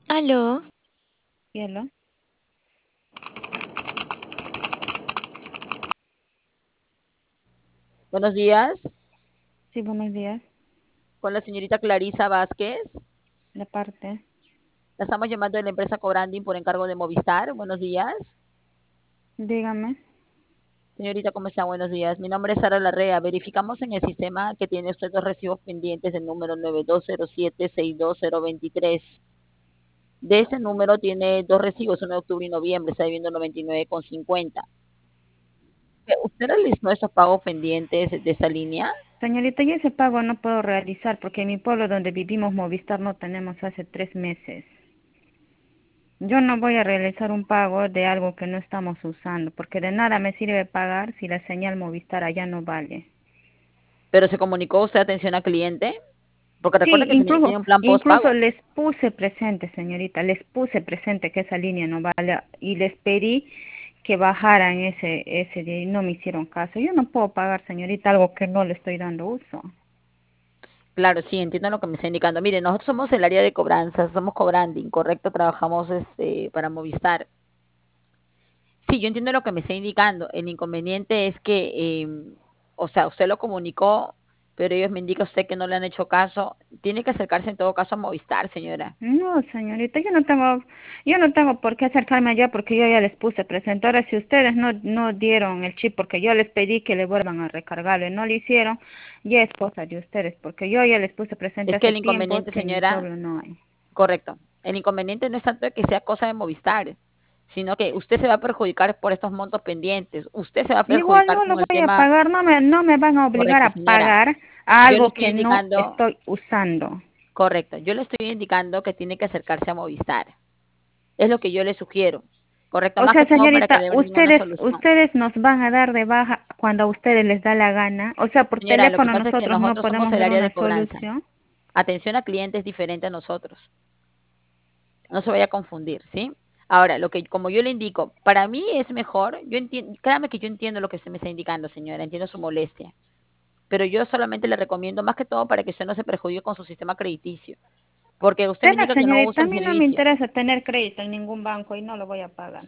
Aló, Cielo. Buenos días, Sí, buenos días. con la señorita Clarisa Vázquez. De parte. La estamos llamando de la empresa Cobranding por encargo de Movistar. Buenos días. Dígame. Señorita, ¿cómo está? Buenos días. Mi nombre es Sara Larrea. Verificamos en el sistema que tiene usted dos recibos pendientes del número 9207-62023. De ese número tiene dos recibos, uno de octubre y noviembre, está debiendo 99,50. ¿Usted realizó esos pagos pendientes de esa línea? Señorita, yo ese pago no puedo realizar porque en mi pueblo donde vivimos Movistar no tenemos hace 3 meses. Yo no voy a realizar un pago de algo que no estamos usando porque de nada me sirve pagar si la señal Movistar allá no vale. Pero se comunicó usted atención al cliente, porque recuerda Sí, que tiene un plan incluso postpago. les puse presente, señorita, les puse presente que esa línea no vale y les pedí que bajaran ese día y no me hicieron caso. Yo no puedo pagar, señorita, algo que no le estoy dando uso. Claro, sí, entiendo lo que me está indicando. Mire, nosotros somos el área de cobranza, somos cobranding, correcto, trabajamos para Movistar. Sí, yo entiendo lo que me está indicando. El inconveniente es que, o sea, usted lo comunicó, pero ellos me indican a usted que no le han hecho caso. Tiene que acercarse en todo caso a Movistar, señora. No, señorita, yo no tengo por qué acercarme allá porque yo ya les puse presente. Ahora, si ustedes no dieron el chip porque yo les pedí que le vuelvan a recargarlo y no lo hicieron, ya es cosa de ustedes porque yo ya les puse presente Es que hace el tiempo inconveniente, que en mi señora, pueblo no hay. correcto. El inconveniente no es tanto que sea cosa de Movistar, sino que usted se va a perjudicar por estos montos pendientes. Usted se va a Igual perjudicar no lo con el voy a tema, pagar, no me van a obligar correcto, a señora. pagar a Yo le algo estoy que no indicando, estoy usando. correcto, yo le estoy indicando que tiene que acercarse a Movistar. Es lo que yo le sugiero. Correcto, O más sea, que todo para que señorita, le brinden una ustedes, solución. ustedes nos van a dar de baja cuando a ustedes les da la gana. O sea, por Señora, lo que teléfono pasa es que nosotros no nosotros somos podemos el ver área una de cobranza. solución. Atención al cliente es diferente a nosotros. No se vaya a confundir, ¿sí? Ahora, como yo le indico, para mí es mejor, yo entiendo, créame que yo entiendo lo que usted me está indicando, señora, entiendo su molestia, pero yo solamente le recomiendo más que todo para que usted no se perjudique con su sistema crediticio, porque usted me Verá, indica que no señorita, usa a el mí no me servicio. interesa tener crédito en ningún banco y no lo voy a pagar.